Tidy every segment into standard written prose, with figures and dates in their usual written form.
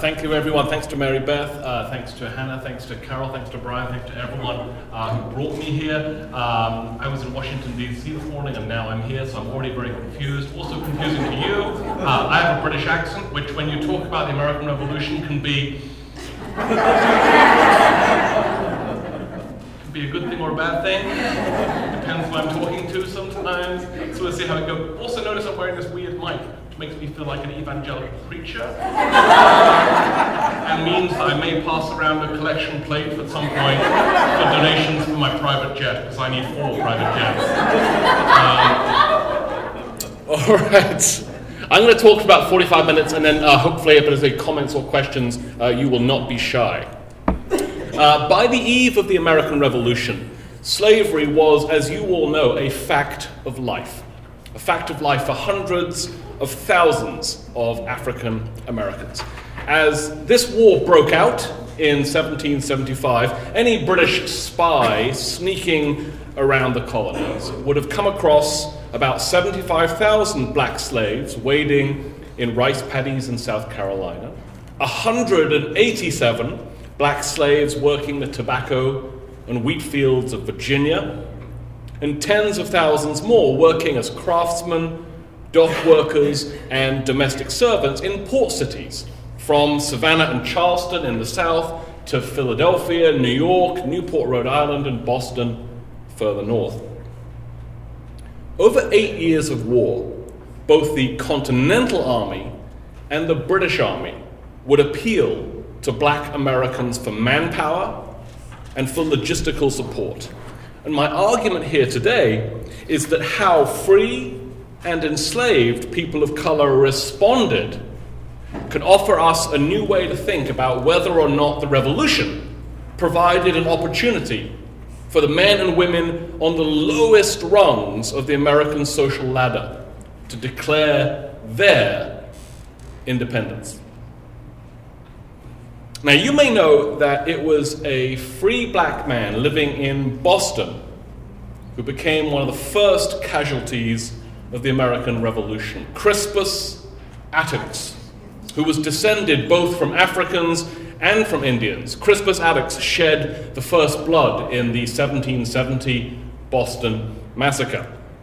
Thank you, everyone. Thanks to Mary Beth, thanks to Hannah, thanks to Carol, thanks to Brian, thanks to everyone who brought me here. I was in Washington, D.C. this morning, and now I'm here, so I'm already very confused. Also confusing to you. I have a British accent, which when you talk about the American Revolution can be a good thing or a bad thing. Depends who I'm talking to sometimes. So we'll see how it goes. Also notice I'm wearing this weird mic, which makes me feel like an evangelical preacher. And means that I may pass around a collection plate at some point for donations for my private jet, because I need 4 private jets. All right. I'm going to talk for about 45 minutes, and then hopefully if there's any comments or questions, you will not be shy. By the eve of the American Revolution, slavery was, as you all know, a fact of life. A fact of life for hundreds of thousands of African Americans. As this war broke out in 1775, any British spy sneaking around the colonies would have come across about 75,000 black slaves waiting in rice paddies in South Carolina, 187 black slaves working the tobacco and wheat fields of Virginia, and tens of thousands more working as craftsmen, dock workers, and domestic servants in port cities, from Savannah and Charleston in the south to Philadelphia, New York, Newport, Rhode Island, and Boston further north. Over 8 years of war, both the Continental Army and the British Army would appeal to black Americans for manpower and for logistical support. And my argument here today is that how free and enslaved people of color responded could offer us a new way to think about whether or not the revolution provided an opportunity for the men and women on the lowest rungs of the American social ladder to declare their independence. Now, you may know that it was a free black man living in Boston who became one of the first casualties of the American Revolution, Crispus Attucks, who was descended both from Africans and from Indians. Crispus Attucks shed the first blood in the 1770 Boston Massacre.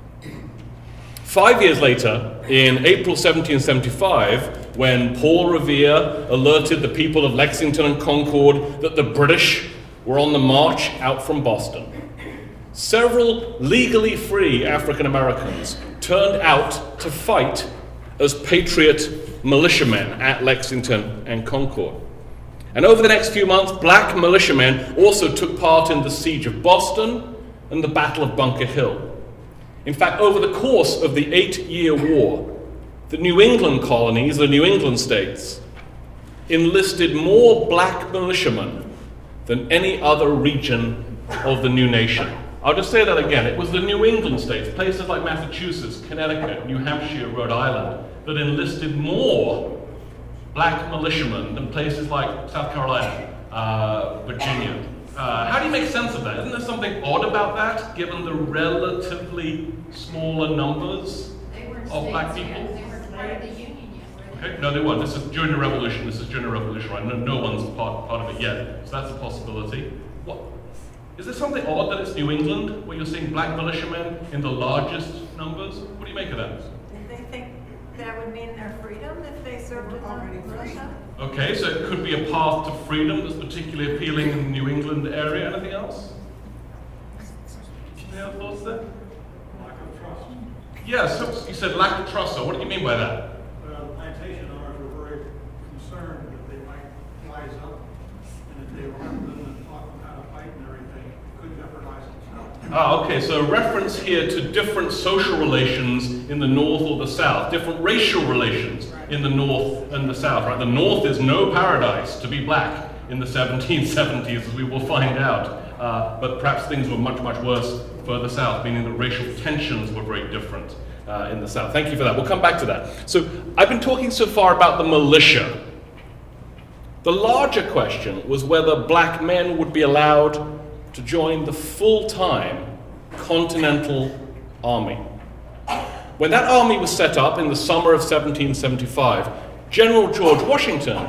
5 years later, in April 1775, when Paul Revere alerted the people of Lexington and Concord that the British were on the march out from Boston, several legally free African Americans turned out to fight as patriot militiamen at Lexington and Concord. And over the next few months, black militiamen also took part in the siege of Boston and the Battle of Bunker Hill. In fact, over the course of the 8-year war, the New England colonies, the New England states, enlisted more black militiamen than any other region of the new nation. I'll just say that again. It was the New England states, places like Massachusetts, Connecticut, New Hampshire, Rhode Island, that enlisted more black militiamen than places like South Carolina, Virginia. How do you make sense of that? Isn't there something odd about that, given the relatively smaller numbers of black people? They weren't part of the Union yet, were they? Okay, no, they weren't. This is during the Revolution. This is during the Revolution, right? No one's part of it yet, so that's a possibility. What? Is there something odd that it's New England, where you're seeing black militiamen in the largest numbers? What do you make of that? They think that would mean their freedom if they served in the militia? Okay, so it could be a path to freedom that's particularly appealing in the New England area. Anything else? Any other thoughts there? Lack of trust. Yeah, so you said lack of trust, so what do you mean by that? Well, plantation owners were very concerned that they might rise up, and if they were them and taught them how to fight and everything, it could jeopardize themselves. Okay, so a reference here to different social relations in the North or the South, different racial relations in the North and the South, right? The North is no paradise to be black in the 1770s, as we will find out. But perhaps things were much, much worse further south, meaning that racial tensions were very different in the South. Thank you for that. We'll come back to that. So I've been talking so far about the militia. The larger question was whether black men would be allowed to join the full-time Continental Army. When that army was set up in the summer of 1775, General George Washington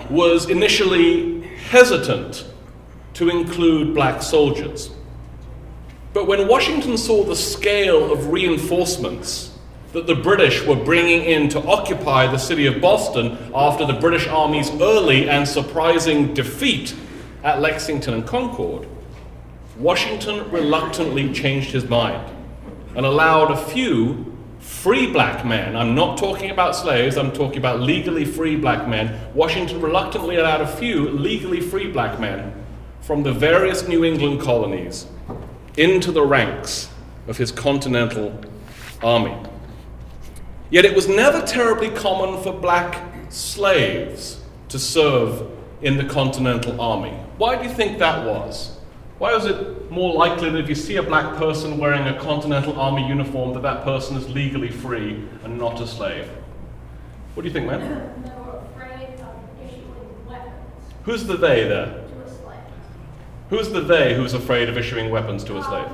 was initially hesitant to include black soldiers. But when Washington saw the scale of reinforcements that the British were bringing in to occupy the city of Boston after the British Army's early and surprising defeat at Lexington and Concord, Washington reluctantly changed his mind and allowed a few free black men, I'm not talking about slaves, I'm talking about legally free black men. Washington reluctantly allowed a few legally free black men from the various New England colonies into the ranks of his Continental Army. Yet it was never terribly common for black slaves to serve in the Continental Army. Why do you think that was? Why was it more likely that if you see a black person wearing a Continental Army uniform that that person is legally free and not a slave? What do you think, man? They were afraid of issuing weapons Who's the they there? to a slave. Who's the they who's afraid of issuing weapons to a slave?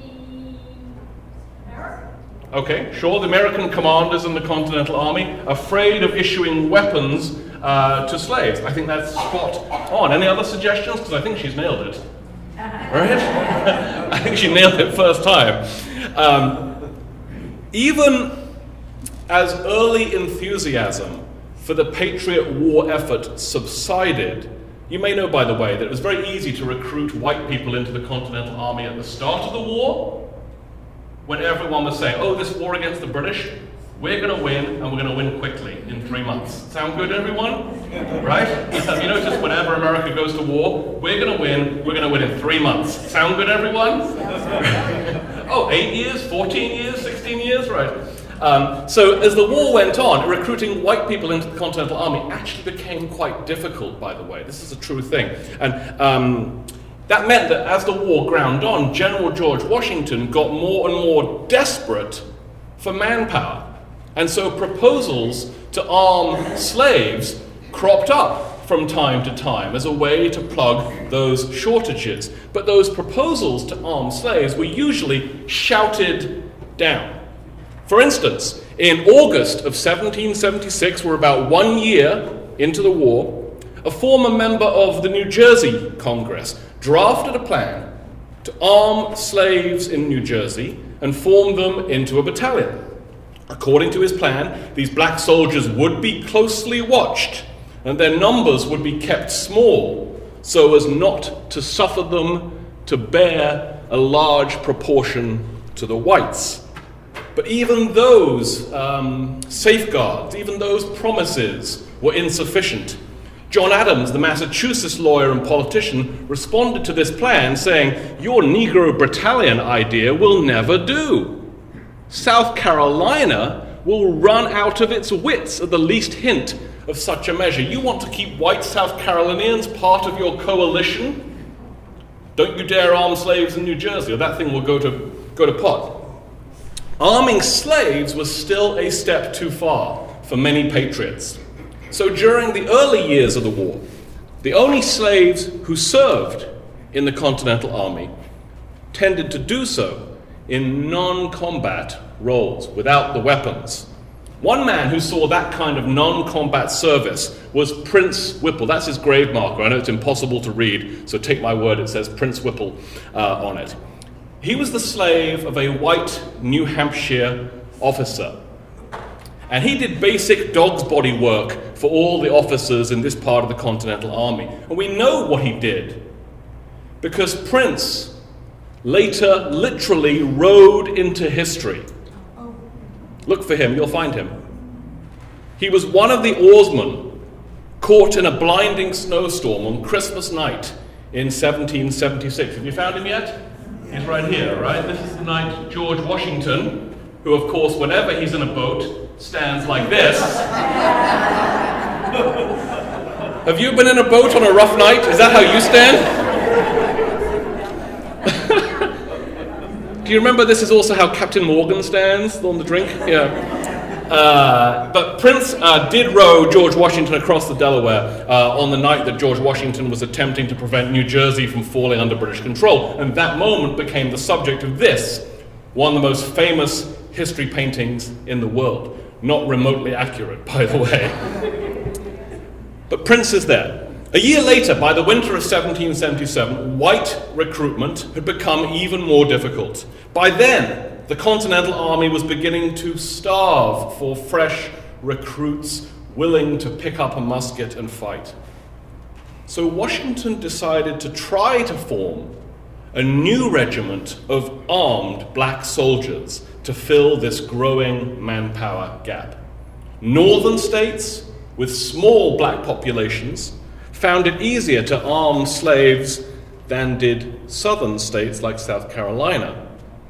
The Americans. Okay, sure, the American commanders in the Continental Army afraid of issuing weapons to slaves. I think that's spot on. Any other suggestions? Because I think she's nailed it. Right? I think she nailed it first time. Even as early enthusiasm for the Patriot War effort subsided, you may know, by the way, that it was very easy to recruit white people into the Continental Army at the start of the war, when everyone was saying, oh, this war against the British, we're going to win, and we're going to win quickly in 3 months. Sound good, everyone? Right? You notice whenever America goes to war, we're going to win in 3 months. Sound good, everyone? Oh, 8 years, 14 years, 16 years, right? So as the war went on, recruiting white people into the Continental Army actually became quite difficult, by the way. This is a true thing. And that meant that as the war ground on, General George Washington got more and more desperate for manpower. And so proposals to arm slaves cropped up from time to time as a way to plug those shortages. But those proposals to arm slaves were usually shouted down. For instance, in August of 1776, we're about 1 year into the war, a former member of the New Jersey Congress drafted a plan to arm slaves in New Jersey and form them into a battalion. According to his plan, these black soldiers would be closely watched and their numbers would be kept small so as not to suffer them to bear a large proportion to the whites. But even those safeguards, even those promises were insufficient. John Adams, the Massachusetts lawyer and politician, responded to this plan saying, "Your Negro battalion idea will never do. South Carolina will run out of its wits at the least hint of such a measure. You want to keep white South Carolinians part of your coalition? Don't you dare arm slaves in New Jersey, or that thing will go to pot." Arming slaves was still a step too far for many patriots. So during the early years of the war, the only slaves who served in the Continental Army tended to do so in non-combat roles, without the weapons. One man who saw that kind of non-combat service was Prince Whipple. That's his grave marker. I know it's impossible to read, so take my word, it says Prince Whipple on it. He was the slave of a white New Hampshire officer. And he did basic dog's body work for all the officers in this part of the Continental Army. And we know what he did, because Prince later literally rode into history. Look for him, you'll find him. He was one of the oarsmen caught in a blinding snowstorm on Christmas night in 1776. Have you found him yet? He's right here, right? This is the night George Washington, who of course whenever he's in a boat stands like this. Have you been in a boat on a rough night? Is that how you stand? Do you remember this is also how Captain Morgan stands on the drink? Yeah. But Prince did row George Washington across the Delaware on the night that George Washington was attempting to prevent New Jersey from falling under British control. And that moment became the subject of this, one of the most famous history paintings in the world. Not remotely accurate, by the way. But Prince is there. A year later, by the winter of 1777, white recruitment had become even more difficult. By then, the Continental Army was beginning to starve for fresh recruits willing to pick up a musket and fight. So Washington decided to try to form a new regiment of armed black soldiers to fill this growing manpower gap. Northern states with small black populations found it easier to arm slaves than did southern states like South Carolina.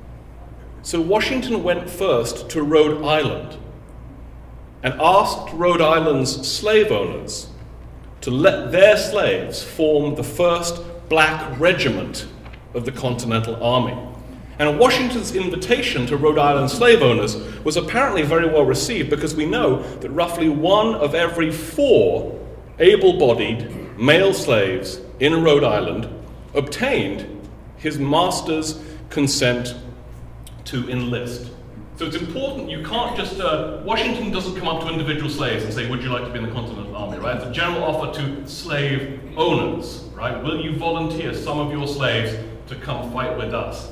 So Washington went first to Rhode Island and asked Rhode Island's slave owners to let their slaves form the first black regiment of the Continental Army. And Washington's invitation to Rhode Island slave owners was apparently very well received, because we know that roughly 1 of every 4 able-bodied male slaves in Rhode Island obtained his master's consent to enlist. So it's important, you can't just, Washington doesn't come up to individual slaves and say, would you like to be in the Continental Army, right? It's a general offer to slave owners, right? Will you volunteer some of your slaves to come fight with us?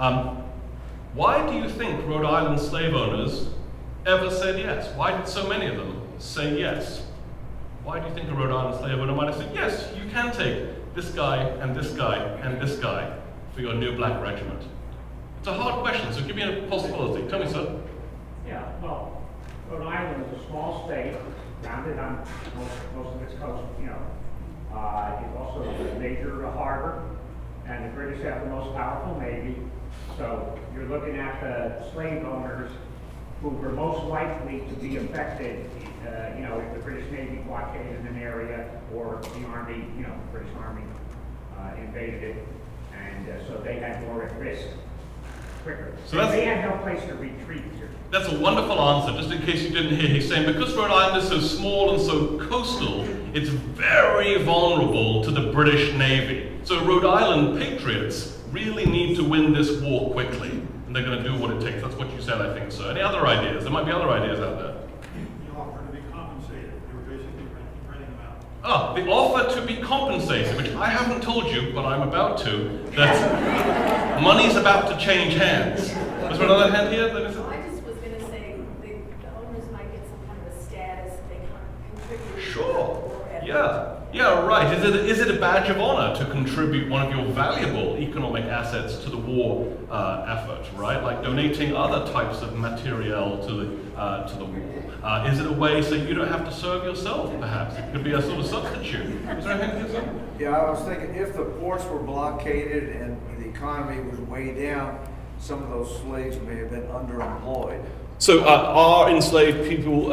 Why do you think Rhode Island slave owners ever said yes? Why did so many of them say yes? Why do you think a Rhode Island slave owner might have said, yes, you can take this guy and this guy and this guy for your new black regiment? It's a hard question, so give me a possibility. Tell me, sir. Yeah, well, Rhode Island is a small state, founded on most of its coast, you know. It's also a major harbor, and the British have the most powerful navy. So you're looking at the slave owners who were most likely to be affected, you know, if the British Navy blockaded an area or the Army, you know, the British Army invaded it, and so they had more at risk quicker. So they had no place to retreat to. That's a wonderful answer. Just in case you didn't hear, he's saying because Rhode Island is so small and so coastal, it's very vulnerable to the British Navy. So Rhode Island patriots really need to win this war quickly, and they're going to do what it takes. That's what you said, I think, so. Any other ideas? There might be other ideas out there. The offer to be compensated. They were basically renting them out. Ah, the offer to be compensated, which I haven't told you, but I'm about to, that money's about to change hands. Was there another hand here? I just was going to say the owners might get some kind of a status that they contribute. Sure. Yeah, right. Is it a badge of honor to contribute one of your valuable economic assets to the war effort, right? Like donating other types of materiel to the war. Is it a way so you don't have to serve yourself, perhaps? It could be a sort of substitute. Is there anything here? Yeah, I was thinking if the ports were blockaded and the economy was way down, some of those slaves may have been underemployed. So are enslaved people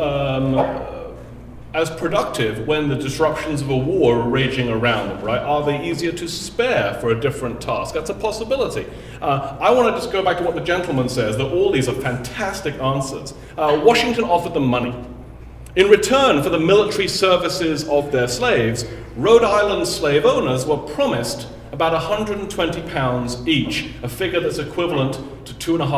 as productive when the disruptions of a war are raging around them, right? Are they easier to spare for a different task? That's a possibility. I want to just go back to what the gentleman says, that all these are fantastic answers. Washington offered them money. In return for the military services of their slaves, Rhode Island slave owners were promised about £120 each, a figure that's equivalent to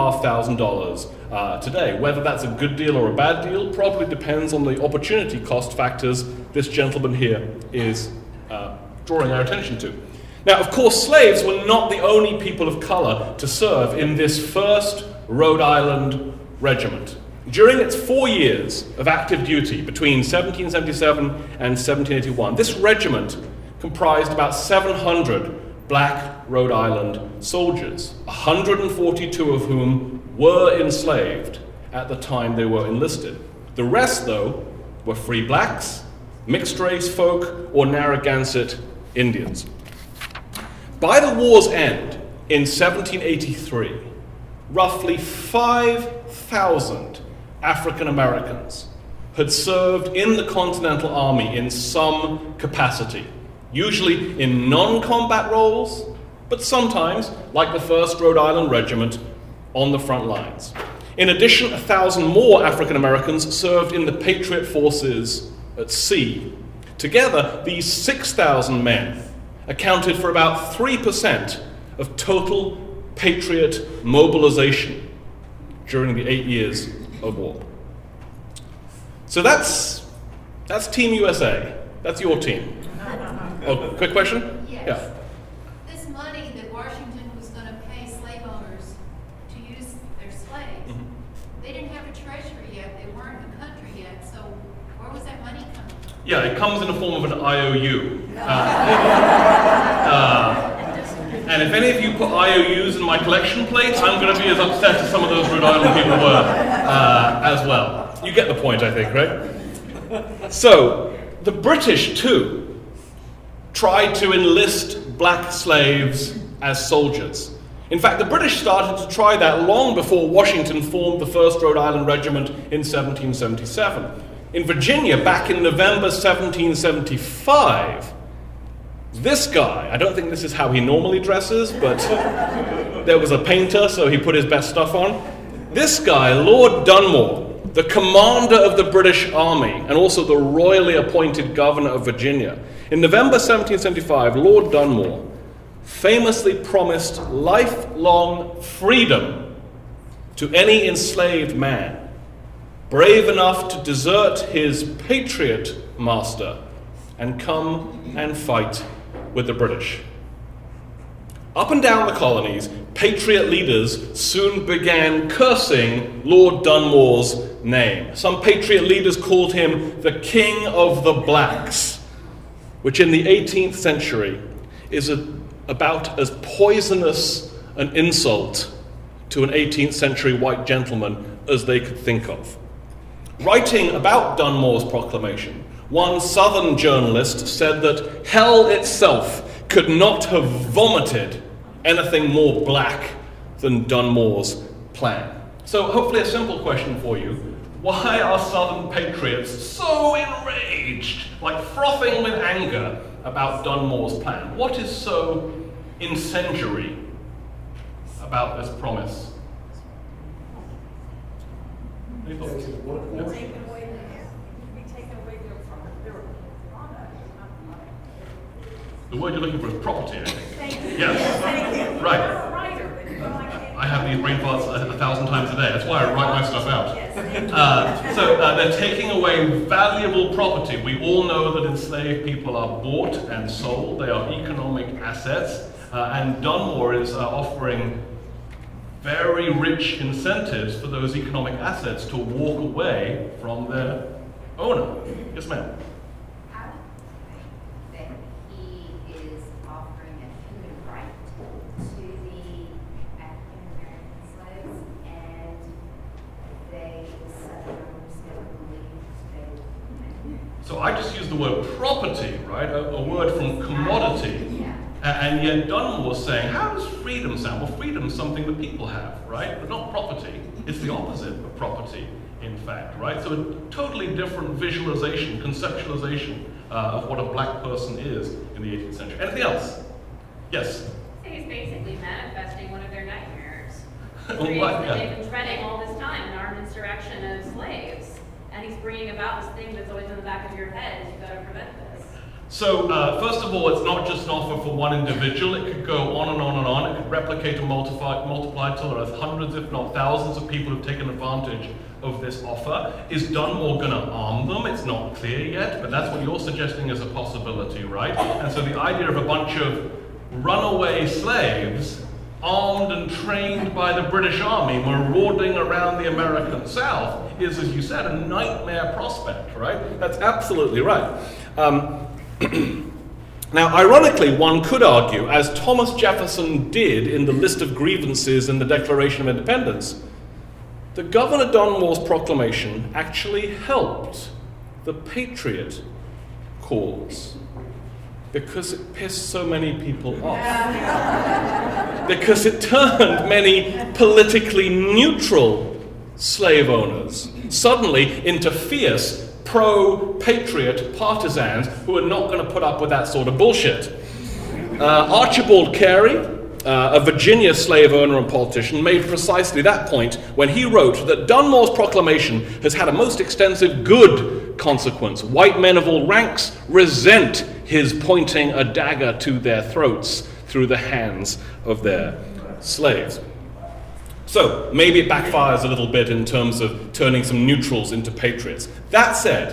$2,500 today. Whether that's a good deal or a bad deal probably depends on the opportunity cost factors this gentleman here is drawing our attention to. Now, of course, slaves were not the only people of color to serve in this first Rhode Island regiment. During its 4 years of active duty between 1777 and 1781, this regiment comprised about 700 black Rhode Island soldiers, 142 of whom were enslaved at the time they were enlisted. The rest, though, were free blacks, mixed-race folk, or Narragansett Indians. By the war's end, in 1783, roughly 5,000 African Americans had served in the Continental Army in some capacity, usually in non-combat roles, but sometimes, like the 1st Rhode Island Regiment, on the front lines. In addition, 1,000 more African Americans served in the Patriot forces at sea. Together, these 6,000 men accounted for about 3% of total Patriot mobilization during the 8 years of war. So that's Team USA. That's your team. Oh, quick question? Yes. Yeah. This money that Washington was going to pay slave owners to use their slaves, they didn't have a treasury yet. They weren't a country yet. So where was that money coming from? Yeah, it comes in the form of an IOU. And if any of you put IOUs in my collection plate, I'm going to be as upset as some of those Rhode Island people were as well. You get the point, I think, right? So, the British, too, tried to enlist black slaves as soldiers. In fact, the British started to try that long before Washington formed the 1st Rhode Island Regiment in 1777. In Virginia, back in November 1775, this guy, I don't think this is how he normally dresses, but there was a painter, so he put his best stuff on. This guy, Lord Dunmore, the commander of the British Army, and also the royally appointed governor of Virginia, in November 1775, Lord Dunmore famously promised lifelong freedom to any enslaved man brave enough to desert his patriot master and come and fight with the British. Up and down the colonies, patriot leaders soon began cursing Lord Dunmore's name. Some patriot leaders called him the King of the Blacks, which in the 18th century is about as poisonous an insult to an 18th century white gentleman as they could think of. Writing about Dunmore's proclamation, one Southern journalist said that hell itself could not have vomited anything more black than Dunmore's plan. So hopefully a simple question for you. Why are Southern patriots so enraged, like frothing with anger, about Dunmore's plan? What is so incendiary about this promise? Any thoughts? Taken away their product. The word you're looking for is property, I think. Thank you. Yes. Thank you. Right. You're a writer, but you know I can't. I have these brain farts 1,000 times a day. That's why I write my stuff out. Yes, thank you. So they're taking away valuable property. We all know that enslaved people are bought and sold. They are economic assets. And Dunmore is offering very rich incentives for those economic assets to walk away from their owner. Yes, ma'am. How that he is offering a human right to the African American slaves, and the Southerners never believed they. So I just used the word property, right? A word from commodity. Yeah. And yet Dunmore was saying, how does freedom sound? Well, freedom is something that people have, right? But not property. It's the opposite of property, in fact, right? So a totally different visualization, conceptualization of what a black person is in the 18th century. Anything else? Yes? So he's basically manifesting one of their nightmares. Oh, Dreams what? that Yeah. they've been dreading all this time, an armed insurrection of slaves. And he's bringing about this thing that's always in the back of your head, is you've got to prevent this. So, first of all, it's not just an offer for one individual. It could go on and on and on. It could replicate and multiply till there are hundreds, if not thousands, of people who've taken advantage of this offer. Is Dunmore going to arm them? It's not clear yet, but that's what you're suggesting as a possibility, right? And so the idea of a bunch of runaway slaves armed and trained by the British Army marauding around the American South is, as you said, a nightmare prospect, right? That's absolutely right. Now, ironically, one could argue, as Thomas Jefferson did in the list of grievances in the Declaration of Independence, that Governor Dunmore's proclamation actually helped the Patriot cause because it pissed so many people off. Because it turned many politically neutral slave owners suddenly into fierce pro-patriot partisans who are not going to put up with that sort of bullshit. Archibald Carey, a Virginia slave owner and politician, made precisely that point when he wrote that Dunmore's proclamation has had a most extensive good consequence. White men of all ranks resent his pointing a dagger to their throats through the hands of their slaves. So, maybe it backfires a little bit in terms of turning some neutrals into patriots. That said,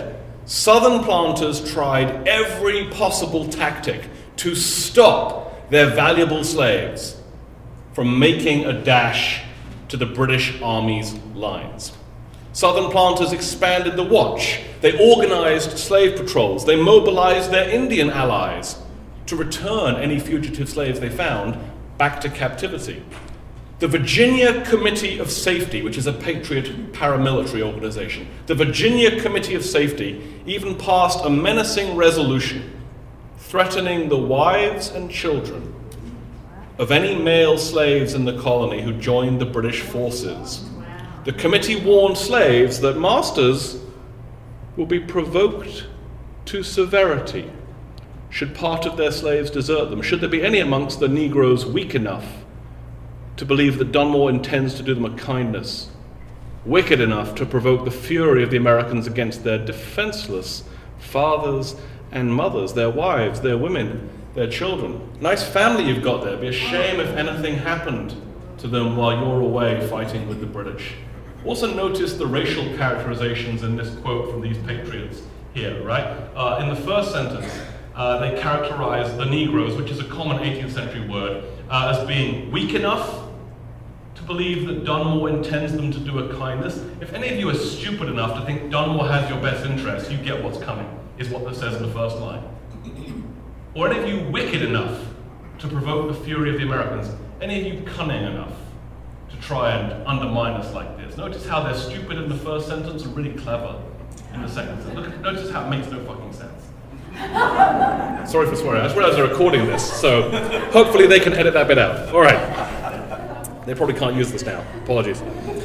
Southern planters tried every possible tactic to stop their valuable slaves from making a dash to the British Army's lines. Southern planters expanded the watch. They organized slave patrols. They mobilized their Indian allies to return any fugitive slaves they found back to captivity. The Virginia Committee of Safety, which is a patriot paramilitary organization, the Virginia Committee of Safety even passed a menacing resolution threatening the wives and children of any male slaves in the colony who joined the British forces. The committee warned slaves that masters will be provoked to severity should part of their slaves desert them, should there be any amongst the Negroes weak enough to believe that Dunmore intends to do them a kindness, wicked enough to provoke the fury of the Americans against their defenseless fathers and mothers, their wives, their women, their children. Nice family you've got there. It'd be a shame if anything happened to them while you're away fighting with the British. Also notice the racial characterizations in this quote from these patriots here, right? In the first sentence, they characterize the Negroes, which is a common 18th century word, as being weak enough to believe that Dunmore intends them to do a kindness. If any of you are stupid enough to think Dunmore has your best interest, you get what's coming, is what this says in the first line. Or any of you wicked enough to provoke the fury of the Americans, any of you cunning enough to try and undermine us like this. Notice how they're stupid in the first sentence and really clever in the second sentence. Notice how it makes no fucking sense. Sorry for swearing. I just realized they're recording this, so hopefully they can edit that bit out. All right. They probably can't use this now. Apologies.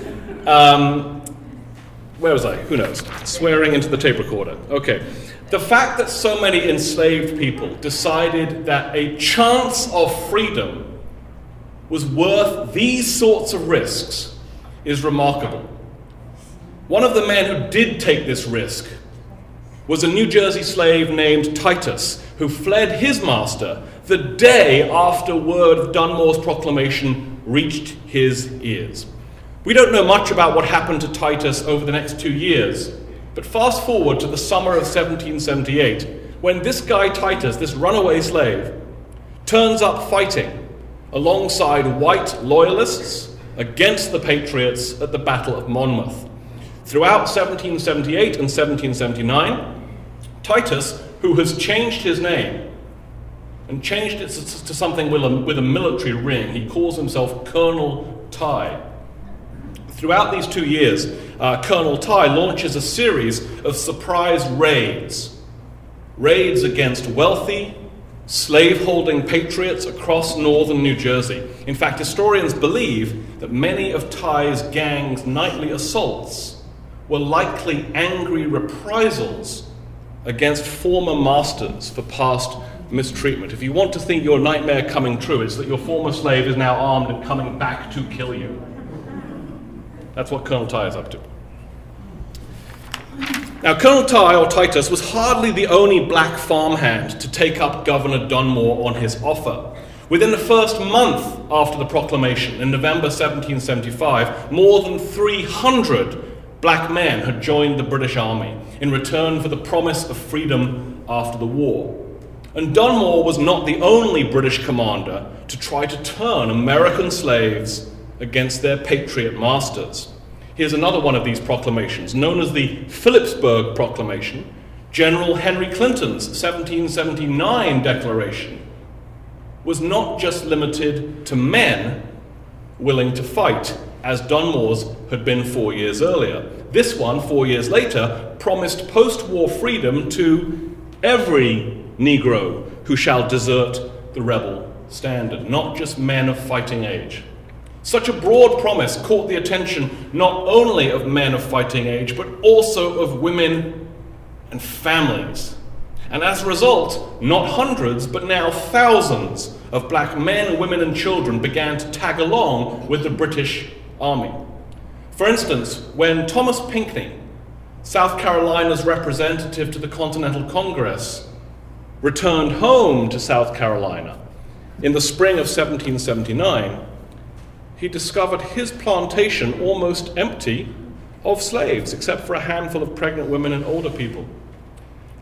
Where was I? Who knows? Swearing into the tape recorder. Okay. The fact that so many enslaved people decided that a chance of freedom was worth these sorts of risks is remarkable. One of the men who did take this risk was a New Jersey slave named Titus, who fled his master the day after word of Dunmore's proclamation reached his ears. We don't know much about what happened to Titus over the next 2 years, but fast forward to the summer of 1778, when this guy Titus, this runaway slave, turns up fighting alongside white loyalists against the Patriots at the Battle of Monmouth. Throughout 1778 and 1779, Titus, who has changed his name and changed it to something with a military ring, he calls himself Colonel Ty. Throughout these 2 years, Colonel Ty launches a series of surprise raids against wealthy, slave-holding patriots across northern New Jersey. In fact, historians believe that many of Ty's gang's nightly assaults were likely angry reprisals against former masters for past mistreatment. If you want to think your nightmare coming true, it's that your former slave is now armed and coming back to kill you. That's what Colonel Ty is up to. Now, Colonel Ty, or Titus, was hardly the only black farmhand to take up Governor Dunmore on his offer. Within the first month after the proclamation, in November 1775, more than 300 black men had joined the British Army in return for the promise of freedom after the war. And Dunmore was not the only British commander to try to turn American slaves against their patriot masters. Here's another one of these proclamations, known as the Phillipsburg Proclamation, General Henry Clinton's 1779 declaration, was not just limited to men willing to fight, as Dunmore's had been 4 years earlier. This one, 4 years later, promised post-war freedom to every Negro who shall desert the rebel standard, not just men of fighting age. Such a broad promise caught the attention not only of men of fighting age, but also of women and families. And as a result, not hundreds, but now thousands of black men, women, and children began to tag along with the British Army. For instance, when Thomas Pinckney, South Carolina's representative to the Continental Congress, returned home to South Carolina in the spring of 1779, he discovered his plantation almost empty of slaves, except for a handful of pregnant women and older people.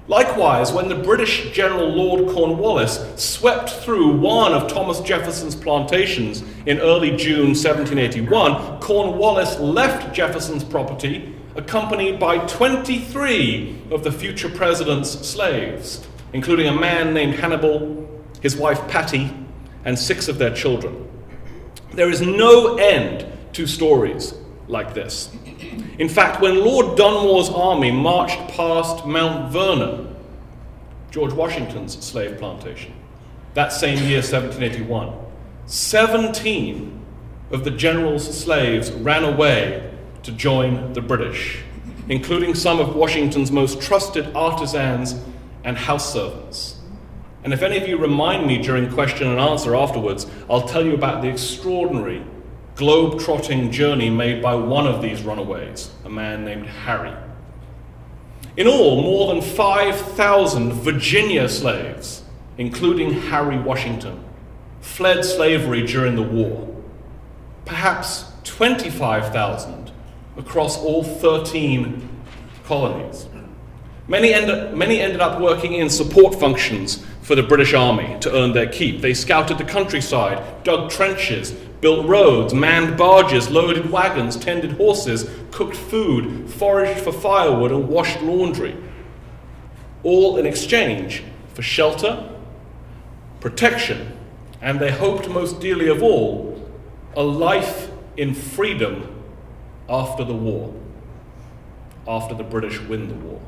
Likewise, when the British General Lord Cornwallis swept through one of Thomas Jefferson's plantations in early June 1781, Cornwallis left Jefferson's property accompanied by 23 of the future president's slaves, including a man named Hannibal, his wife Patty, and 6 of their children. There is no end to stories like this. In fact, when Lord Dunmore's army marched past Mount Vernon, George Washington's slave plantation, that same year, 1781, 17 of the general's slaves ran away to join the British, including some of Washington's most trusted artisans and house servants. And if any of you remind me during question and answer afterwards, I'll tell you about the extraordinary globe-trotting journey made by one of these runaways, a man named Harry. In all, more than 5,000 Virginia slaves, including Harry Washington, fled slavery during the war. Perhaps 25,000 across all 13 colonies. Many ended up working in support functions for the British Army to earn their keep. They scouted the countryside, dug trenches, built roads, manned barges, loaded wagons, tended horses, cooked food, foraged for firewood, and washed laundry. All in exchange for shelter, protection, and they hoped most dearly of all, a life in freedom after the war, after the British win the war.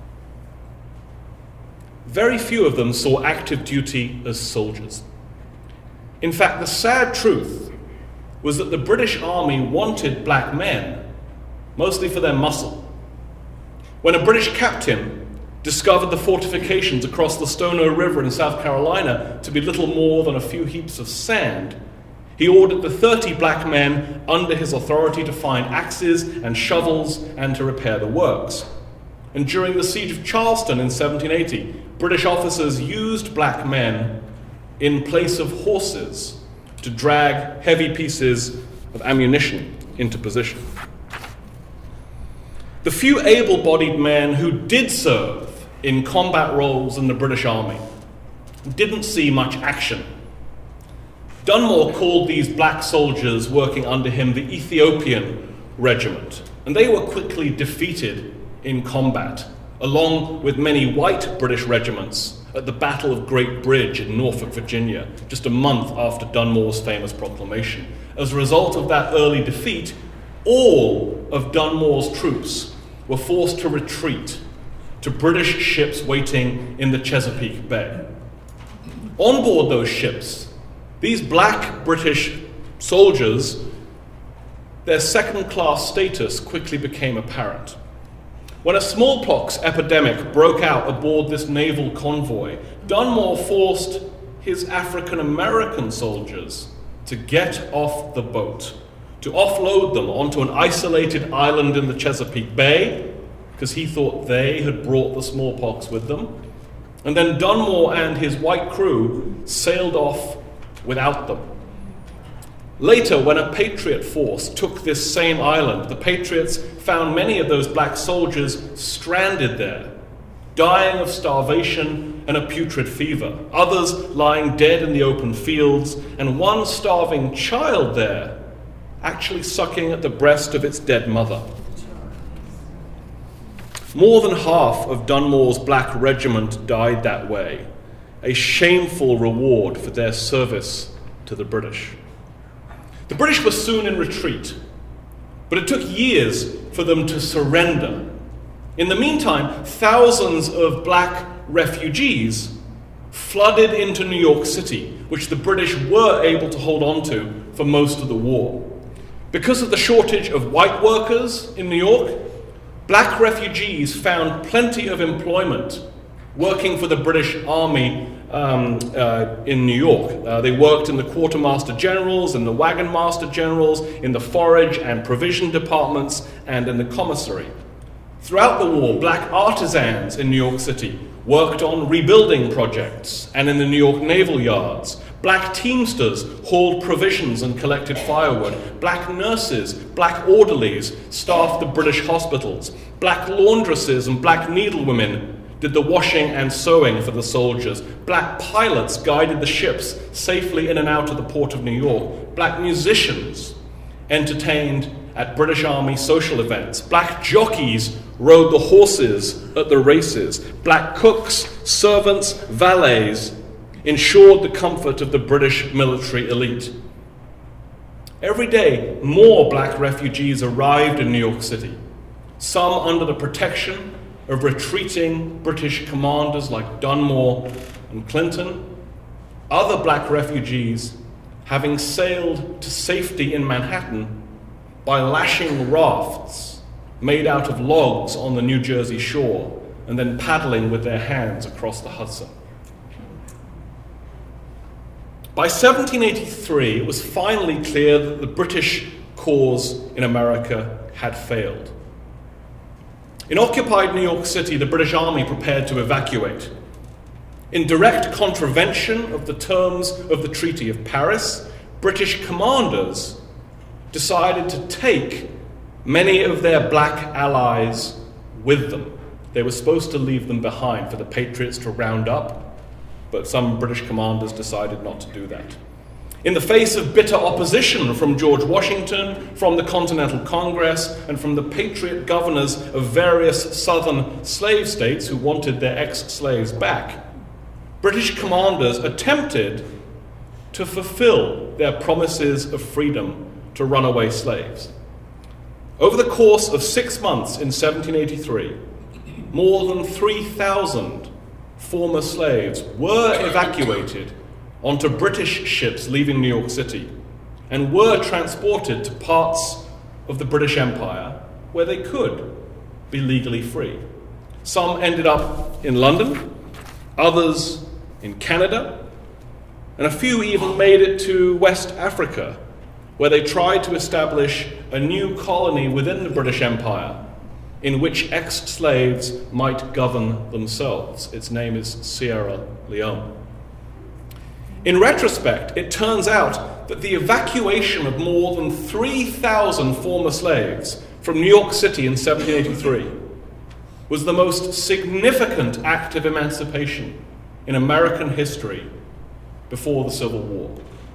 Very few of them saw active duty as soldiers. In fact, the sad truth was that the British Army wanted black men, mostly for their muscle. When a British captain discovered the fortifications across the Stono River in South Carolina to be little more than a few heaps of sand, he ordered the 30 black men under his authority to find axes and shovels and to repair the works. And during the siege of Charleston in 1780, British officers used black men in place of horses to drag heavy pieces of ammunition into position. The few able-bodied men who did serve in combat roles in the British Army didn't see much action. Dunmore called these black soldiers working under him the Ethiopian Regiment, and they were quickly defeated in combat, along with many white British regiments at the Battle of Great Bridge in Norfolk, Virginia, just a month after Dunmore's famous proclamation. As a result of that early defeat, all of Dunmore's troops were forced to retreat to British ships waiting in the Chesapeake Bay. On board those ships, these black British soldiers, their second-class status quickly became apparent. When a smallpox epidemic broke out aboard this naval convoy, Dunmore forced his African-American soldiers to get off the boat, to offload them onto an isolated island in the Chesapeake Bay, because he thought they had brought the smallpox with them. And then Dunmore and his white crew sailed off without them. Later, when a Patriot force took this same island, the Patriots found many of those black soldiers stranded there, dying of starvation and a putrid fever, others lying dead in the open fields, and one starving child there actually sucking at the breast of its dead mother. More than half of Dunmore's black regiment died that way, a shameful reward for their service to the British. The British were soon in retreat, but it took years for them to surrender. In the meantime, thousands of black refugees flooded into New York City, which the British were able to hold on to for most of the war. Because of the shortage of white workers in New York, black refugees found plenty of employment working for the British Army in New York. They worked in the quartermaster generals and the wagon master generals, in the forage and provision departments, and in the commissary. Throughout the war, black artisans in New York City worked on rebuilding projects and in the New York naval yards. Black teamsters hauled provisions and collected firewood. Black nurses, black orderlies staffed the British hospitals. Black laundresses and black needlewomen did the washing and sewing for the soldiers. Black pilots guided the ships safely in and out of the port of New York. Black musicians entertained at British Army social events. Black jockeys rode the horses at the races. Black cooks, servants, valets ensured the comfort of the British military elite. Every day, more black refugees arrived in New York City, some under the protection of retreating British commanders like Dunmore and Clinton, other black refugees having sailed to safety in Manhattan by lashing rafts made out of logs on the New Jersey shore and then paddling with their hands across the Hudson. By 1783, it was finally clear that the British cause in America had failed. In occupied New York City, the British Army prepared to evacuate. In direct contravention of the terms of the Treaty of Paris, British commanders decided to take many of their black allies with them. They were supposed to leave them behind for the Patriots to round up, but some British commanders decided not to do that. In the face of bitter opposition from George Washington, from the Continental Congress, and from the patriot governors of various southern slave states who wanted their ex-slaves back, British commanders attempted to fulfill their promises of freedom to runaway slaves. Over the course of 6 months in 1783, more than 3,000 former slaves were evacuated onto British ships leaving New York City and were transported to parts of the British Empire where they could be legally free. Some ended up in London, others in Canada, and a few even made it to West Africa, where they tried to establish a new colony within the British Empire in which ex-slaves might govern themselves. Its name is Sierra Leone. In retrospect, it turns out that the evacuation of more than 3,000 former slaves from New York City in 1783 was the most significant act of emancipation in American history before the Civil War.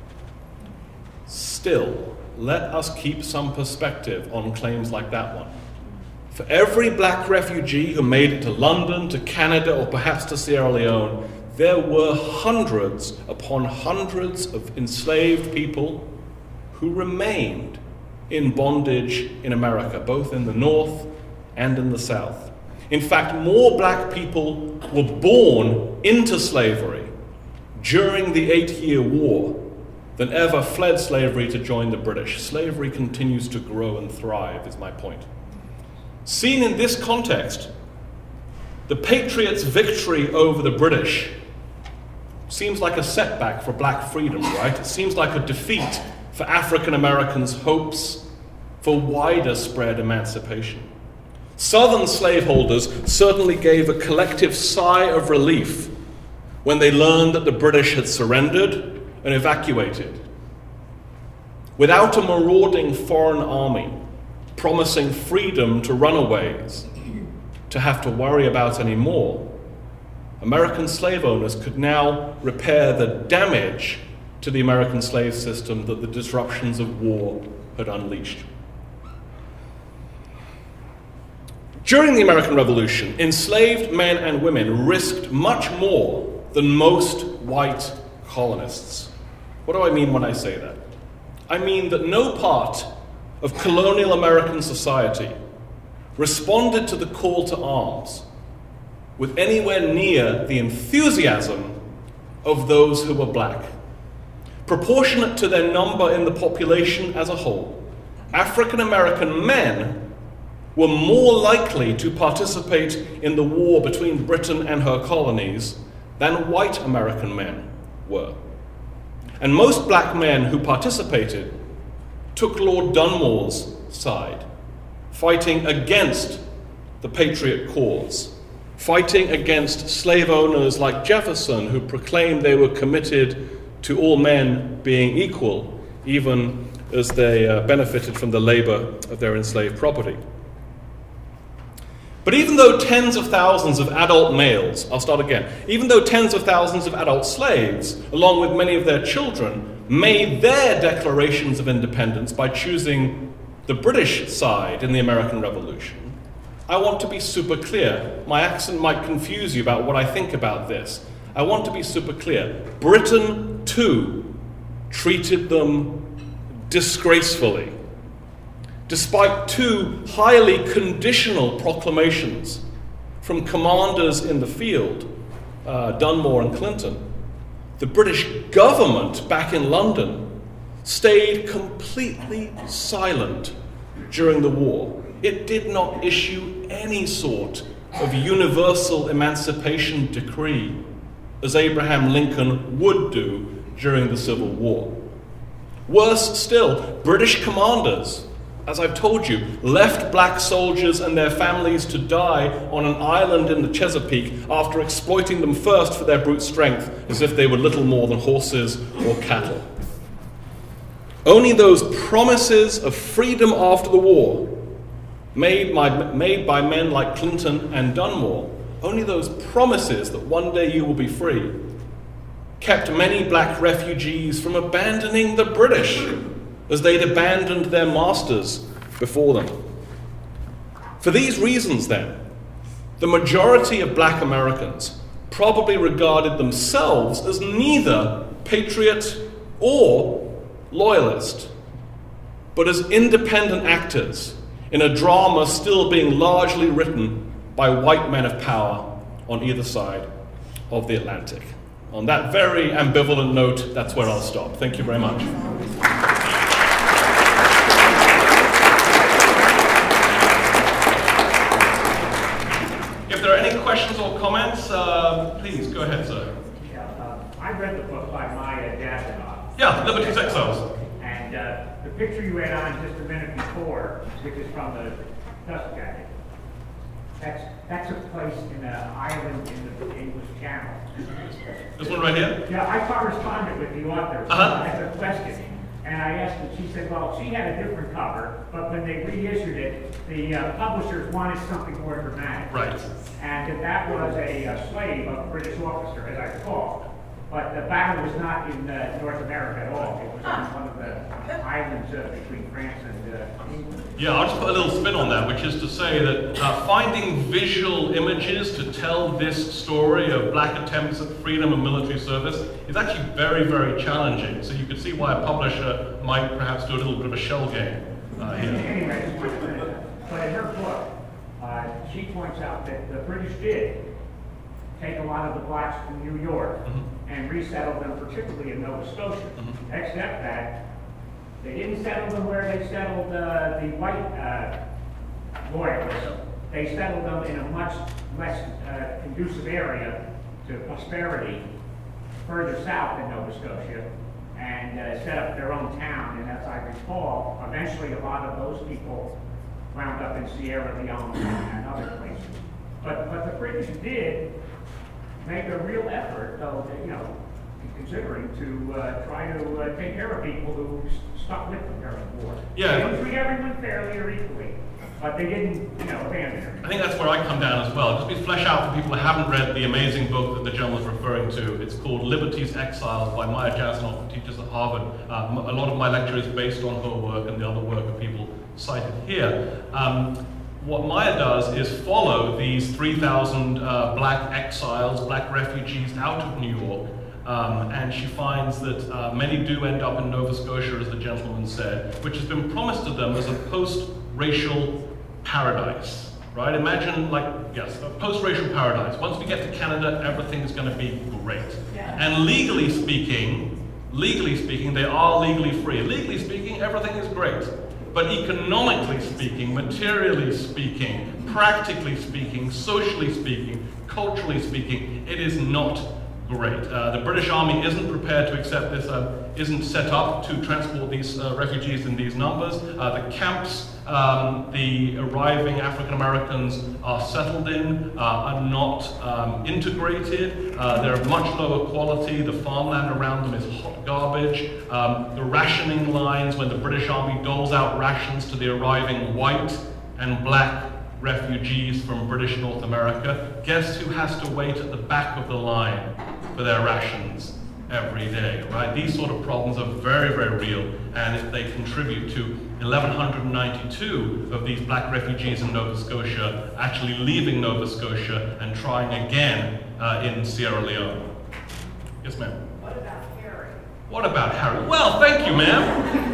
Still, let us keep some perspective on claims like that one. For every black refugee who made it to London, to Canada, or perhaps to Sierra Leone, there were hundreds upon hundreds of enslaved people who remained in bondage in America, both in the North and in the South. In fact, more black people were born into slavery during the 8-year war than ever fled slavery to join the British. Slavery continues to grow and thrive, is my point. Seen in this context, the Patriots' victory over the British seems like a setback for black freedom, right? It seems like a defeat for African Americans' hopes for wider spread emancipation. Southern slaveholders certainly gave a collective sigh of relief when they learned that the British had surrendered and evacuated. Without a marauding foreign army promising freedom to runaways to have to worry about anymore, American slave owners could now repair the damage to the American slave system that the disruptions of war had unleashed. During the American Revolution, enslaved men and women risked much more than most white colonists. What do I mean when I say that? I mean that no part of colonial American society responded to the call to arms with anywhere near the enthusiasm of those who were black. Proportionate to their number in the population as a whole, African American men were more likely to participate in the war between Britain and her colonies than white American men were. And most black men who participated took Lord Dunmore's side, fighting against the Patriot cause, fighting against slave owners like Jefferson, who proclaimed they were committed to all men being equal, even as they benefited from the labor of their enslaved property. But even though tens of thousands of adult males, I'll start again, even though tens of thousands of adult slaves, along with many of their children, made their declarations of independence by choosing the British side in the American Revolution, I want to be super clear. My accent might confuse you about what I think about this. I want to be super clear. Britain, too, treated them disgracefully. Despite two highly conditional proclamations from commanders in the field, Dunmore and Clinton, the British government back in London stayed completely silent during the war. It did not issue any sort of universal emancipation decree, as Abraham Lincoln would do during the Civil War. Worse still, British commanders, as I've told you, left black soldiers and their families to die on an island in the Chesapeake after exploiting them first for their brute strength, as if they were little more than horses or cattle. Only those promises of freedom after the war, made by men like Clinton and Dunmore, only those promises that one day you will be free, kept many black refugees from abandoning the British, as they'd abandoned their masters before them. For these reasons, then, the majority of black Americans probably regarded themselves as neither patriot or loyalist, but as independent actors in a drama still being largely written by white men of power on either side of the Atlantic. On that very ambivalent note, that's where I'll stop. Thank you very much. If there are any questions or comments, please go ahead, sir. Yeah, I read the book by Maya Angelou. Yeah, Liberty's Exiles. And the picture you had on just a minute before, which is from the Dust Jacket, that's a place in an island in the English Channel. This one right here? Yeah, I corresponded with the author. I had a question. And I asked her, she said, well, she had a different cover, but when they reissued it, the publishers wanted something more dramatic. Right. And that was a slave of a British officer, as I recall. But the battle was not in North America at all. It was on one of the islands between France and England. Yeah, I'll just put a little spin on that, which is to say that finding visual images to tell this story of black attempts at freedom and military service is actually very, very challenging. So you could see why a publisher might perhaps do a little bit of a shell game here. Anyway, I just wanted to finish that. But in her book, she points out that the British did take a lot of the blacks from New York and resettle them, particularly in Nova Scotia. Except that they didn't settle them where they settled the white loyalists. They settled them in a much less conducive area to prosperity further south in Nova Scotia and set up their own town. And as I recall, eventually a lot of those people wound up in Sierra Leone and other places. But the British did make a real effort, though, considering to try to take care of people who stuck with them during the war. Yeah. They didn't treat everyone fairly or equally, but they didn't, abandon them. I think that's where I come down as well. Just to flesh out for people who haven't read the amazing book that the gentleman was referring to. It's called Liberty's Exiles by Maya Jasanoff, who teaches at Harvard. A lot of my lecture is based on her work and the other work of people cited here. What Maya does is follow these 3,000 black exiles, black refugees out of New York, and she finds that many do end up in Nova Scotia, as the gentleman said, which has been promised to them as a post-racial paradise, right? Imagine, a post-racial paradise. Once we get to Canada, everything's going to be great. Yeah. And legally speaking, they are legally free. Legally speaking, everything is great. But economically speaking, materially speaking, practically speaking, socially speaking, culturally speaking, it is not great. The British Army isn't prepared to accept this, isn't set up to transport these refugees in these numbers. The camps the arriving African Americans are settled in are not integrated. They're of much lower quality. The farmland around them is hot garbage. The rationing lines, when the British Army doles out rations to the arriving white and black refugees from British North America, guess who has to wait at the back of the line for their rations every day, right? These sort of problems are very, very real, and they contribute to 1,192 of these black refugees in Nova Scotia actually leaving Nova Scotia and trying again in Sierra Leone. Yes, ma'am? What about Harry? What about Harry? Well, thank you, ma'am.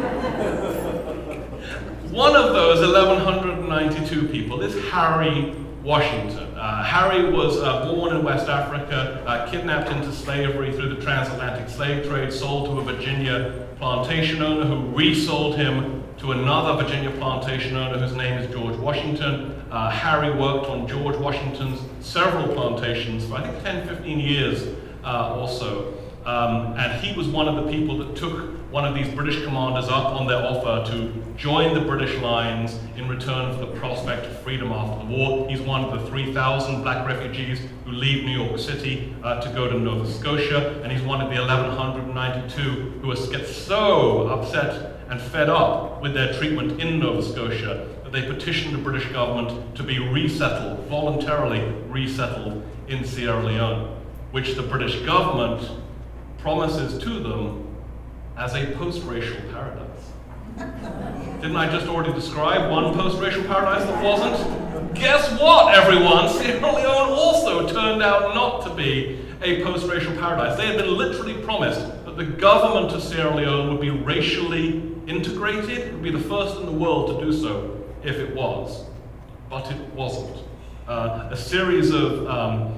One of those 1,192 people is Harry Washington. Harry was born in West Africa, kidnapped into slavery through the transatlantic slave trade, sold to a Virginia plantation owner who resold him to another Virginia plantation owner whose name is George Washington. Harry worked on George Washington's several plantations for I think 10, 15 years or so. And he was one of the people that took one of these British commanders up on their offer to join the British lines in return for the prospect of freedom after the war. He's one of the 3,000 black refugees who leave New York City to go to Nova Scotia, and he's one of the 1,192 who get so upset and fed up with their treatment in Nova Scotia that they petitioned the British government to be resettled, voluntarily resettled in Sierra Leone, which the British government promises to them as a post-racial paradise. Didn't I just already describe one post-racial paradise that wasn't? Guess what, everyone? Sierra Leone also turned out not to be a post-racial paradise. They had been literally promised that the government of Sierra Leone would be racially integrated. It would be the first in the world to do so if it was. But it wasn't. A series of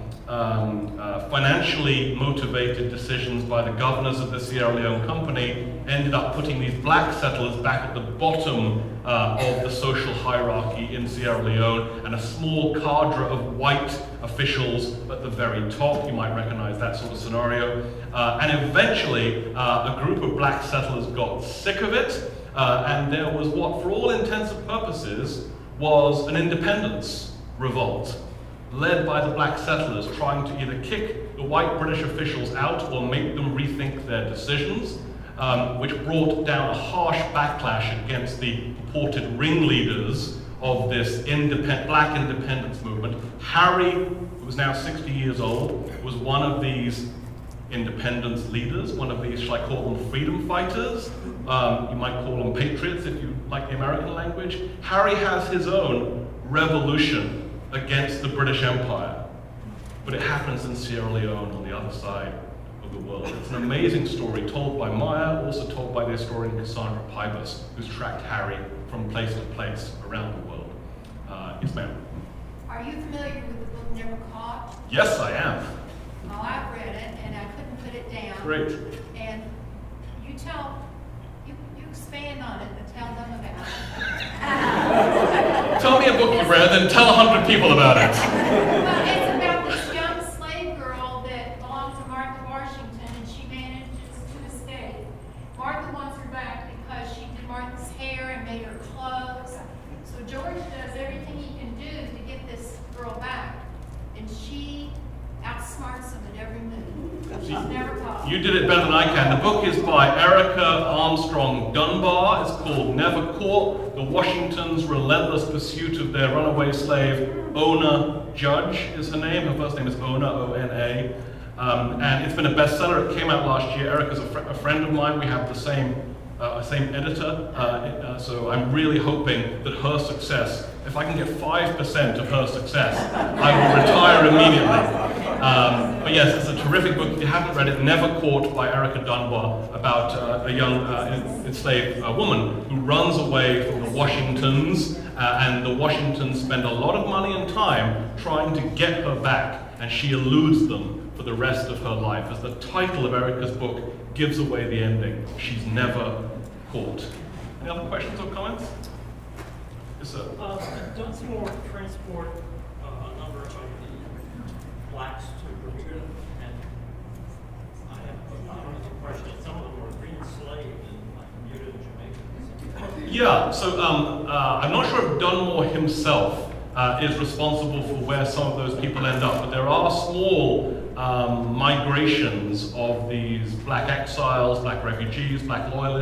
financially motivated decisions by the governors of the Sierra Leone Company ended up putting these black settlers back at the bottom of the social hierarchy in Sierra Leone, and a small cadre of white officials at the very top. You might recognize that sort of scenario. And eventually, a group of black settlers got sick of it, and there was what, for all intents and purposes, was an independence revolt, led by the black settlers trying to either kick the white British officials out or make them rethink their decisions, which brought down a harsh backlash against the purported ringleaders of this black independence movement. Harry, who was now 60 years old, was one of these independence leaders, one of these, shall I call them freedom fighters? You might call them patriots if you like the American language. Harry has his own revolution against the British Empire, but it happens in Sierra Leone on the other side of the world. It's an amazing story told by Maya, also told by the historian Cassandra Pybus, who's tracked Harry from place to place around the world. Yes, ma'am. Are you familiar with the book Never Caught? Yes, I am. Well, I've read it and I couldn't put it down. Great. And you expand on it and tell them about it. Tell me a book you've read, then tell 100 people about it. Well, it's about this young slave girl that belonged to Martha Washington, and she manages to escape. Martha wants her back because she did Martha's hair and made her clothes. So George does everything he can do to get this girl back, and she outsmarts him at every move. She's never caught. You did it better than I can. The book is by Erica Armstrong Dunbar. It's called Never Caught: The Washingtons' Relentless Pursuit of Their Runaway Slave. Ona Judge is her name. Her first name is Ona, O-N-A. And it's been a bestseller. It came out last year. Erica's a friend of mine. We have the same editor. So I'm really hoping that her success, if I can get 5% of her success, I will retire immediately. But yes, it's a terrific book. If you haven't read it, Never Caught by Erica Dunbar, about a young enslaved woman who runs away from the Washingtons, and the Washingtons spend a lot of money and time trying to get her back, and she eludes them for the rest of her life. As the title of Erica's book gives away the ending, she's never caught. Any other questions or comments? Yes, sir. Dunsmore transport a number of the blacks to Bermuda, and I have a question. Some of them were re-enslaved in like Bermuda and Jamaica. Yeah, so I'm not sure if Dunmore himself is responsible for where some of those people end up, but there are small migrations of these black exiles, black refugees, black loyalists, you could call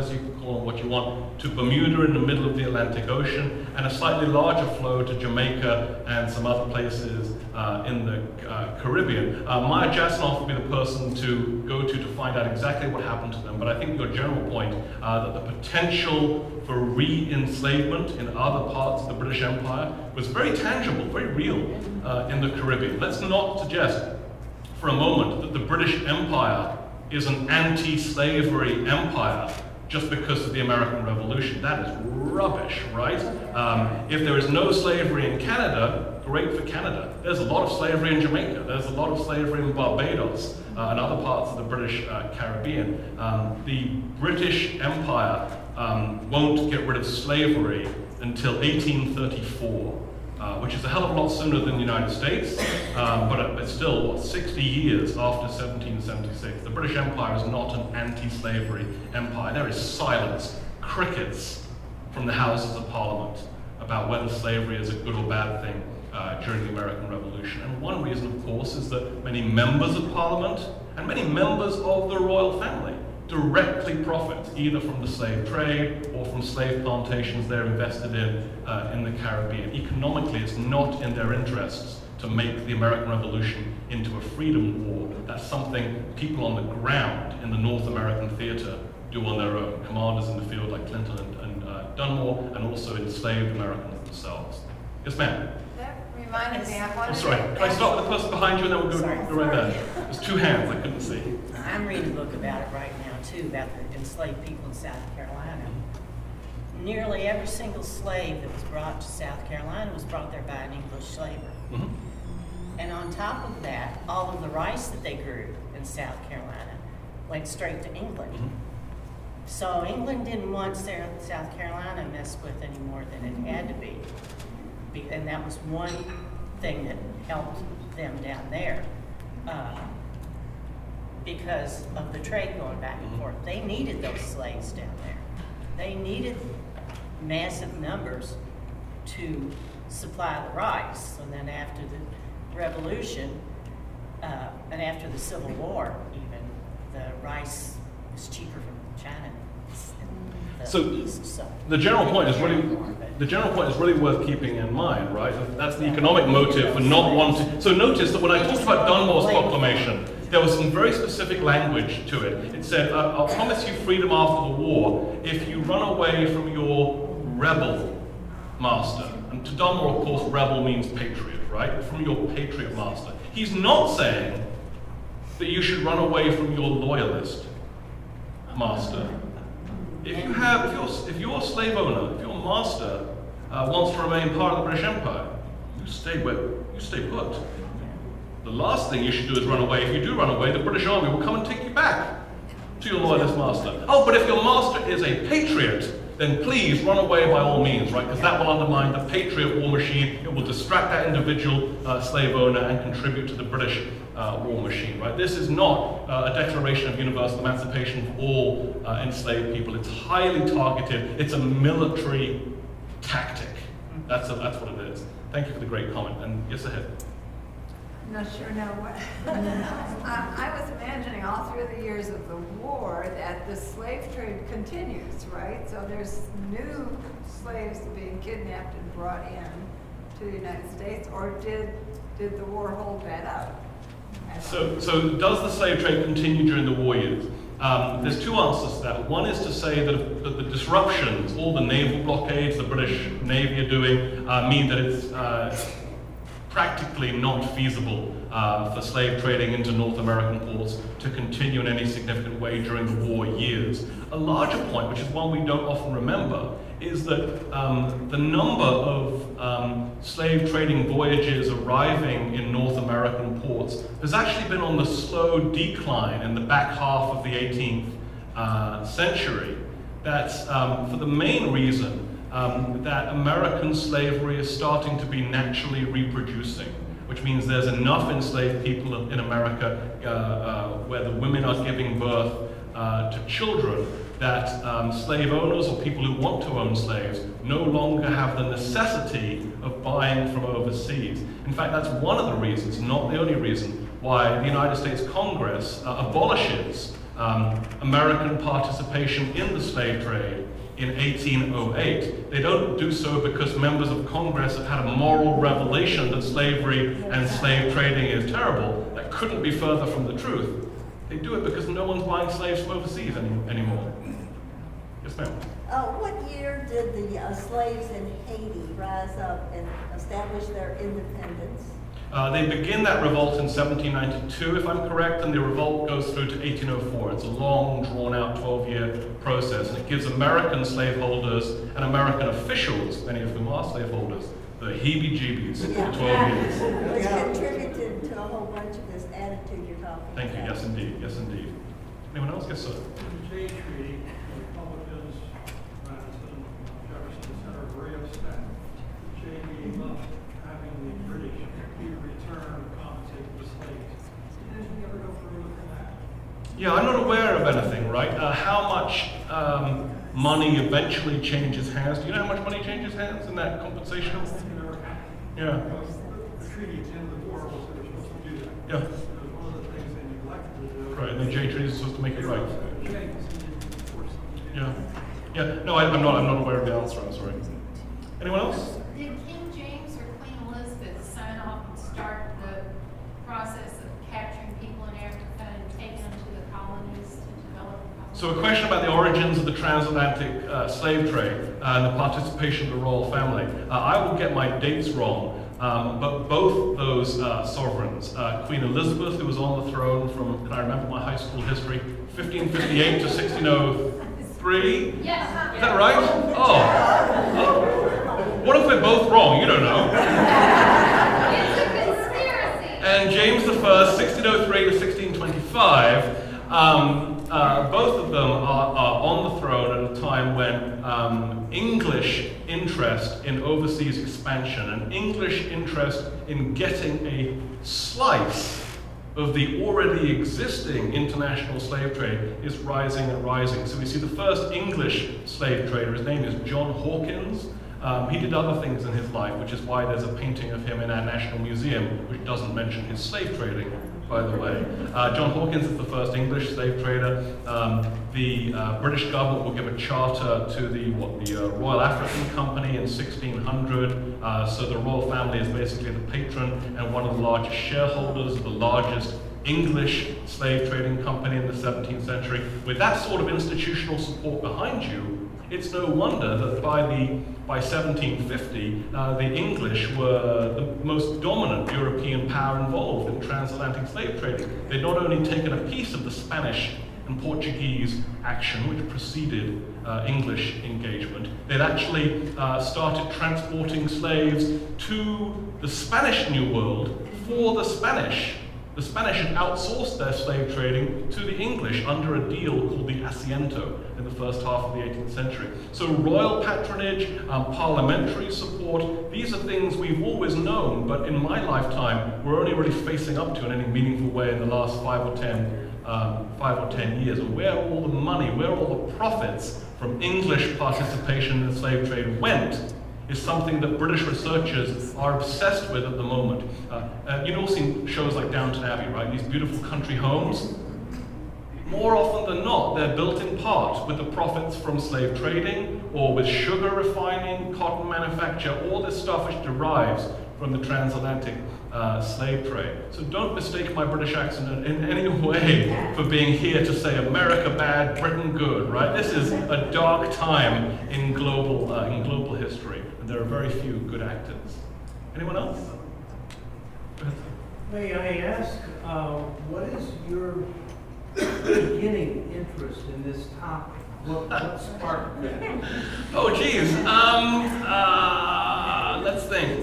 call it what you want, to Bermuda in the middle of the Atlantic Ocean, and a slightly larger flow to Jamaica and some other places in the Caribbean. Maya Jasanoff would be the person to go to find out exactly what happened to them, but I think your general point that the potential for re-enslavement in other parts of the British Empire was very tangible, very real in the Caribbean. Let's not suggest for a moment that the British Empire is an anti-slavery empire just because of the American Revolution. That is rubbish, right? If there is no slavery in Canada, great for Canada. There's a lot of slavery in Jamaica. There's a lot of slavery in Barbados and other parts of the British Caribbean. The British Empire won't get rid of slavery until 1834. Which is a hell of a lot sooner than the United States, but it's still, 60 years after 1776. The British Empire is not an anti-slavery empire. There is silence, crickets from the Houses of Parliament about whether slavery is a good or bad thing during the American Revolution. And one reason, of course, is that many members of Parliament and many members of the royal family directly profit either from the slave trade or from slave plantations they're invested in the Caribbean. Economically, it's not in their interests to make the American Revolution into a freedom war. That's something people on the ground in the North American theater do on their own. Commanders in the field like Clinton and Dunmore, and also enslaved Americans themselves. Yes, ma'am? That reminded me, I wanted I'm sorry, can I start with the person behind you and then we'll go right there? There's two hands, I couldn't see. I'm reading a book about it right now, too, about the enslaved people in South Carolina. Nearly every single slave that was brought to South Carolina was brought there by an English slaver. Mm-hmm. And on top of that, all of the rice that they grew in South Carolina went straight to England. Mm-hmm. So England didn't want South Carolina messed with any more than it had to be. And that was one thing that helped them down there. Because of the trade going back and forth. They needed those slaves down there. They needed massive numbers to supply the rice. And then after the Revolution, and after the Civil War even, the rice was cheaper from China. The general point is really worth keeping in mind, right? That's the economic motive for not wanting. So notice that when I talked about Dunmore's proclamation, there was some very specific language to it. It said, I'll promise you freedom after the war if you run away from your rebel master. And to Dunmore, of course, rebel means patriot, right? From your patriot master. He's not saying that you should run away from your loyalist master. If you're a slave owner, if your master wants to remain part of the British Empire, you stay put. The last thing you should do is run away. If you do run away, the British Army will come and take you back to your loyalist master. Oh, but if your master is a patriot, then please run away by all means, right? Because that will undermine the patriot war machine. It will distract that individual slave owner and contribute to the British war machine, right? This is not a declaration of universal emancipation for all enslaved people. It's highly targeted. It's a military tactic. That's what it is. Thank you for the great comment. And yes, ahead. I'm not sure now what. I was imagining all through the years of the war that the slave trade continues, right? So there's new slaves being kidnapped and brought in to the United States, or did the war hold that up? So does the slave trade continue during the war years? There's two answers to that. One is to say that the disruptions, all the naval blockades the British Navy are doing, mean that it's practically not feasible for slave trading into North American ports to continue in any significant way during the war years. A larger point, which is one we don't often remember, is that the number of slave trading voyages arriving in North American ports has actually been on the slow decline in the back half of the 18th century. That's for the main reason that American slavery is starting to be naturally reproducing, which means there's enough enslaved people in America where the women are giving birth to children that slave owners or people who want to own slaves no longer have the necessity of buying from overseas. In fact, that's one of the reasons, not the only reason, why the United States Congress abolishes American participation in the slave trade in 1808. They don't do so because members of Congress have had a moral revelation that slavery and slave trading is terrible. That couldn't be further from the truth. They do it because no one's buying slaves from overseas anymore. Yes, ma'am. What year did the slaves in Haiti rise up and establish their independence? They begin that revolt in 1792, if I'm correct, and the revolt goes through to 1804. It's a long, drawn-out 12-year process, and it gives American slaveholders and American officials, many of whom are slaveholders, the heebie-jeebies for 12 years. Which contributed to a whole bunch of this attitude you're talking about. Thank you. Yes, indeed. Yes, indeed. Anyone else? Yes, sir. In the Jay Treaty, the Republicans, Madison, Jefferson, Center, very upset. Jay gave up having the British return compensate the slaves. Did you ever go further than that? Yeah, I'm not aware of anything, right? How much money eventually changes hands? Do you know how much money changes hands in that compensation? I don't think it ever happened. Yeah. Because the treaty at the end of the war was they were supposed to do that. Yeah. It was one of the things they neglected to do. Right, and the Jay Treaty is supposed to make it right. Jay, because he didn't enforce it. Yeah. Yeah. No, I'm not aware of the answer. I'm sorry. Anyone else? Did King James or Queen Elizabeth sign off and start the process of capturing people in Africa and taking them to the colonies to develop the colonies? So a question about the origins of the transatlantic slave trade and the participation of the royal family. I will get my dates wrong, but both those sovereigns, Queen Elizabeth, who was on the throne from, can I remember my high school history, 1558 to 1603? Yes. Is that right? Oh. What if we're both wrong? You don't know. It's a conspiracy. And James I, 1603 to 1625, both of them are on the throne at a time when English interest in overseas expansion and English interest in getting a slice of the already existing international slave trade is rising and rising. So we see the first English slave trader, his name is John Hawkins. He did other things in his life, which is why there's a painting of him in our National Museum, which doesn't mention his slave trading, by the way. John Hawkins is the first English slave trader. The British government will give a charter to the Royal African Company in 1600. So the royal family is basically the patron and one of the largest shareholders of the largest English slave trading company in the 17th century. With that sort of institutional support behind you, it's no wonder that by 1750, the English were the most dominant European power involved in transatlantic slave trading. They'd not only taken a piece of the Spanish and Portuguese action, which preceded English engagement, they'd actually started transporting slaves to the Spanish New World for the Spanish. The Spanish had outsourced their slave trading to the English under a deal called the Asiento in the first half of the 18th century. So royal patronage, parliamentary support, these are things we've always known, but in my lifetime, we're only really facing up to in any meaningful way in the last 5 or 10 years. And where all the money, where all the profits from English participation in the slave trade went is something that British researchers are obsessed with at the moment. You've all seen shows like Downton Abbey, right? These beautiful country homes. More often than not, they're built in part with the profits from slave trading or with sugar refining, cotton manufacture, all this stuff which derives from the transatlantic slave trade. So don't mistake my British accent in any way for being here to say America bad, Britain good, right? This is a dark time in global history, and there are very few good actors. Anyone else? Go ahead. May I ask, what is your beginning interest in this topic? What sparked that? Oh, geez. Let's think.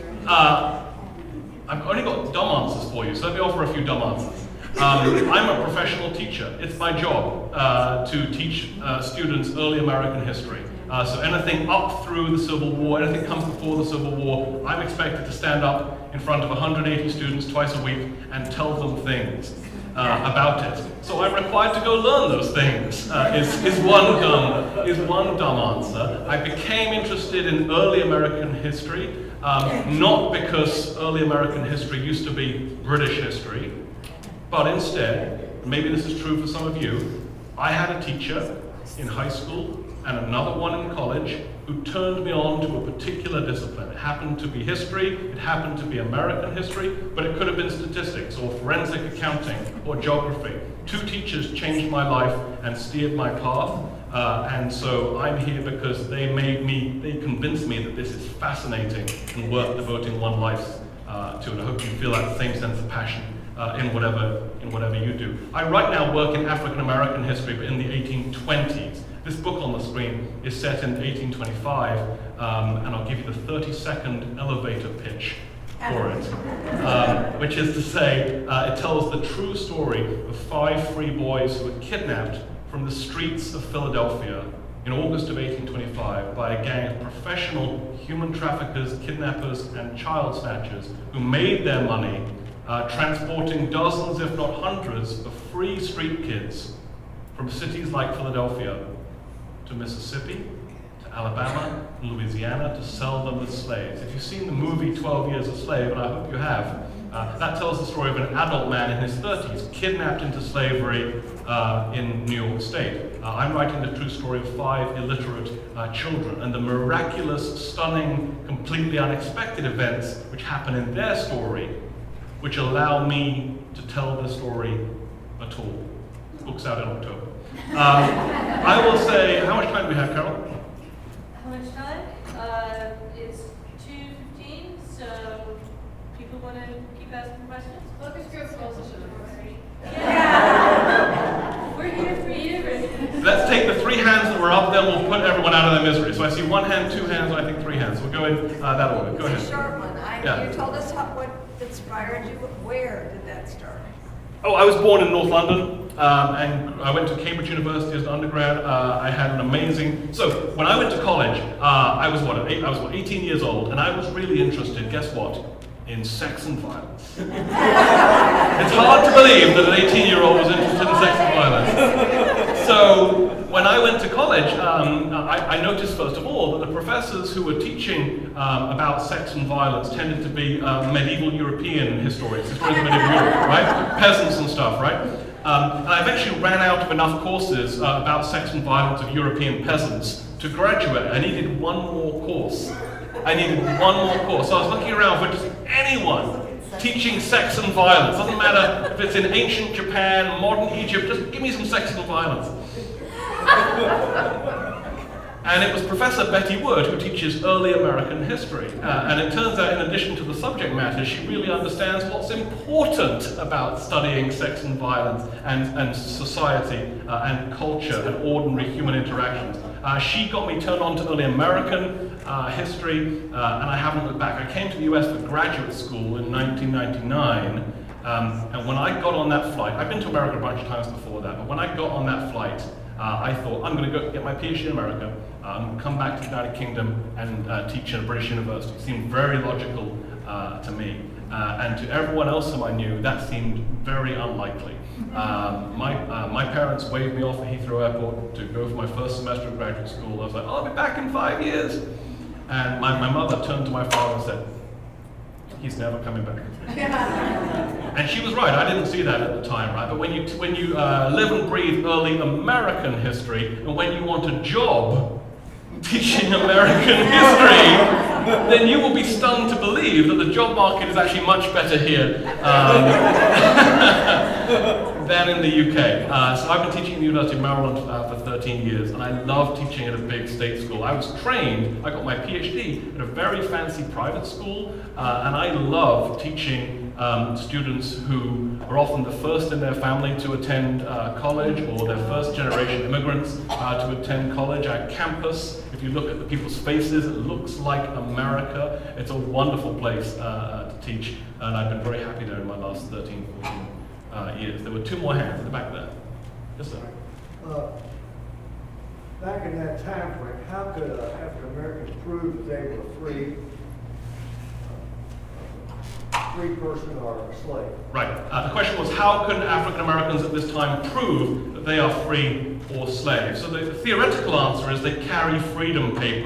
I've only got dumb answers for you, so let me offer a few dumb answers. I'm a professional teacher. It's my job to teach students early American history. So anything up through the Civil War, anything comes before the Civil War, I'm expected to stand up in front of 180 students twice a week and tell them things about it. So I'm required to go learn those things, is one dumb answer. I became interested in early American history, not because early American history used to be British history, but instead, maybe this is true for some of you, I had a teacher in high school and another one in college who turned me on to a particular discipline. It happened to be history, it happened to be American history, but it could have been statistics or forensic accounting or geography. 2 teachers changed my life and steered my path, and so I'm here because they convinced me that this is fascinating and worth devoting one life to, and I hope you feel that same sense of passion in whatever you do. I right now work in African American history, but in the 1820s. This book on the screen is set in 1825, and I'll give you the 30-second elevator pitch for it, which is to say, it tells the true story of 5 free boys who were kidnapped from the streets of Philadelphia in August of 1825 by a gang of professional human traffickers, kidnappers, and child snatchers who made their money transporting dozens, if not hundreds, of free street kids from cities like Philadelphia to Mississippi, to Alabama, and Louisiana to sell them as slaves. If you've seen the movie 12 Years a Slave, and I hope you have, that tells the story of an adult man in his 30s kidnapped into slavery in New York State. I'm writing the true story of 5 illiterate children and the miraculous, stunning, completely unexpected events which happen in their story, which allow me to tell the story at all. The book's out in October. I will say, how much time do we have, Carol? How much time? It's 2:15, so people want to keep asking questions? Focus group also should have. Yeah! We're here for you. Let's take the 3 hands that were up, then we'll put everyone out of their misery. So I see 1 hand, 2 hands, and I think 3 hands. We'll go in that order. Go ahead. It's a short one. Yeah. You told us what inspired you. Where did that start? Oh, I was born in North London, and I went to Cambridge University as an undergrad. I had an amazing... So, when I went to college, I was 18 years old, and I was really interested, guess what? In sex and violence. It's hard to believe that an 18-year-old was interested in sex and violence. So, when I went to college, I noticed, first of all, that the professors who were teaching about sex and violence tended to be medieval European historians of medieval Europe, right? Peasants and stuff, right? And I eventually ran out of enough courses about sex and violence of European peasants to graduate. I needed one more course. So I was looking around for just anyone teaching sex and violence. Doesn't matter if it's in ancient Japan, modern Egypt, just give me some sex and violence. And it was Professor Betty Wood who teaches early American history. And it turns out, in addition to the subject matter, she really understands what's important about studying sex and violence and society and culture and ordinary human interactions. She got me turned on to early American history, and I haven't looked back. I came to the US for graduate school in 1999, and when I got on that flight, I've been to America a bunch of times before that, but when I got on that flight, I thought, I'm going to go get my PhD in America, come back to the United Kingdom and teach at a British university. It seemed very logical to me. And to everyone else whom I knew, that seemed very unlikely. My parents waved me off at Heathrow Airport to go for my first semester of graduate school. I was like, I'll be back in 5 years. And my mother turned to my father and said, he's never coming back. And she was right, I didn't see that at the time, right? But when you live and breathe early American history, and when you want a job teaching American history, then you will be stunned to believe that the job market is actually much better here than in the UK. So I've been teaching at the University of Maryland for 13 years, and I love teaching at a big state school. I was trained, I got my PhD at a very fancy private school, and I love teaching students who are often the first in their family to attend college, or they're first generation immigrants to attend college. Our campus, if you look at the people's faces, it looks like America. It's a wonderful place to teach, and I've been very happy there in my last 13, 14 years. There were 2 more hands at the back there. Yes, sir. Back in that time frame, how could African Americans prove that they were free person or a slave? Right. The question was, how can African Americans at this time prove that they are free or slaves? So the theoretical answer is they carry freedom papers.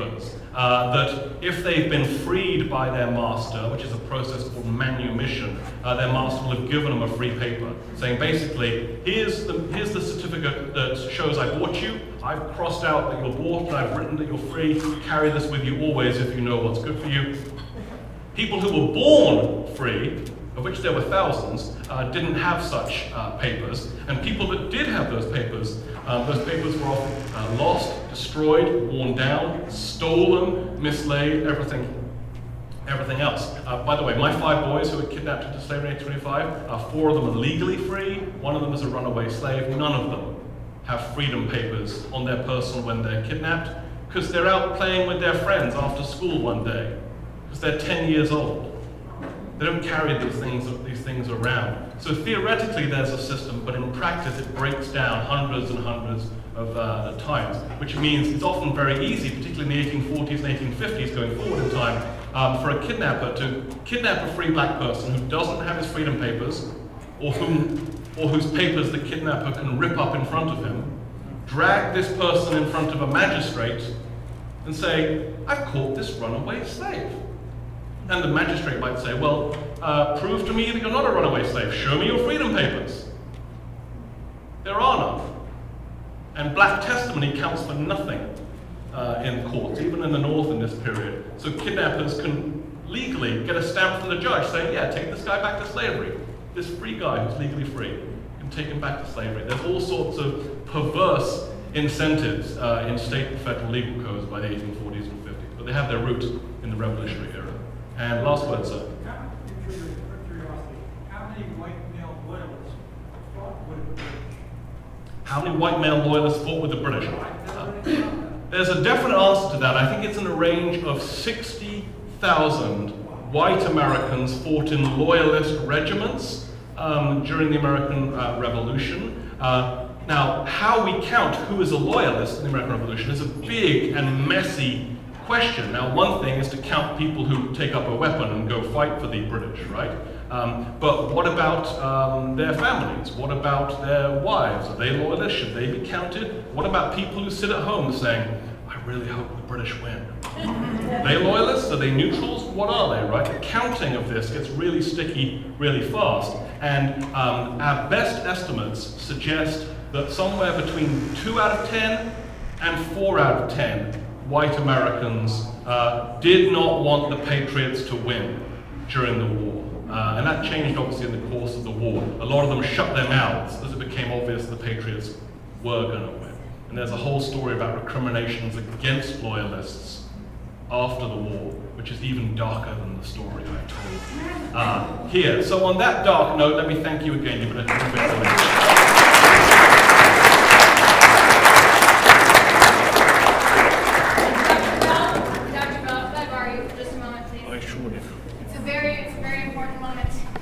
that if they've been freed by their master, which is a process called manumission, their master will have given them a free paper, saying basically, here's the certificate that shows I bought you, I've crossed out that you're bought, and I've written that you're free, carry this with you always if you know what's good for you. People who were born free, of which there were thousands, didn't have such papers, and people that did have those papers were often lost, destroyed, worn down, stolen, mislaid, everything else. By the way, my 5 boys who were kidnapped into slavery in 1825, 4 of them are legally free, 1 of them is a runaway slave, none of them have freedom papers on their person when they're kidnapped, because they're out playing with their friends after school one day, because they're 10 years old. They don't carry these things around. So theoretically there's a system, but in practice it breaks down hundreds and hundreds of times, which means it's often very easy, particularly in the 1840s and 1850s going forward in time, for a kidnapper to kidnap a free black person who doesn't have his freedom papers, or whose papers the kidnapper can rip up in front of him, drag this person in front of a magistrate and say, I've caught this runaway slave. And the magistrate might say, well, prove to me that you're not a runaway slave. Show me your freedom papers. There are none. And black testimony counts for nothing in courts, even in the North in this period. So kidnappers can legally get a stamp from the judge saying, yeah, take this guy back to slavery. This free guy who's legally free, can take him back to slavery. There's all sorts of perverse incentives in state and federal legal codes by the 1840s and 50s, but they have their roots in the Revolutionary era. And last word, sir. How many white male loyalists fought with the British? How many white male loyalists fought with the British? There's a definite answer to that. I think it's in a range of 60,000 white Americans fought in loyalist regiments during the American Revolution. Now, how we count who is a loyalist in the American Revolution is a big and messy question. Now, one thing is to count people who take up a weapon and go fight for the British, right? But what about their families? What about their wives? Are they loyalists? Should they be counted? What about people who sit at home saying, I really hope the British win? Are they loyalists? Are they neutrals? What are they, right? The counting of this gets really sticky really fast. And our best estimates suggest that somewhere between 2 out of 10 and 4 out of 10 white Americans did not want the Patriots to win during the war. And that changed obviously in the course of the war. A lot of them shut their mouths as it became obvious the Patriots were going to win. And there's a whole story about recriminations against loyalists after the war, which is even darker than the story I told here. So on that dark note, let me thank you again. You've been a terrific audience. Dr. Bell, could I borrow you for just a moment, please? I sure do. It's a very important moment.